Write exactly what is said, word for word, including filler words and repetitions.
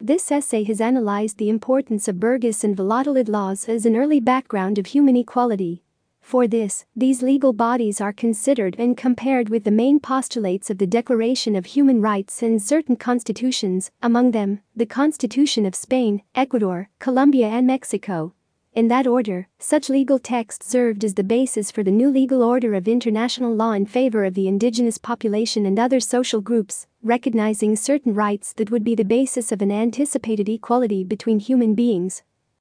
This essay has analyzed the importance of Burgess and Valladolid laws as an early background of human equality. For this, these legal bodies are considered and compared with the main postulates of the Declaration of Human Rights and certain constitutions, among them, the Constitution of Spain, Ecuador, Colombia and Mexico. In that order, such legal texts served as the basis for the new legal order of international law in favor of the indigenous population and other social groups, recognizing certain rights that would be the basis of an anticipated equality between human beings.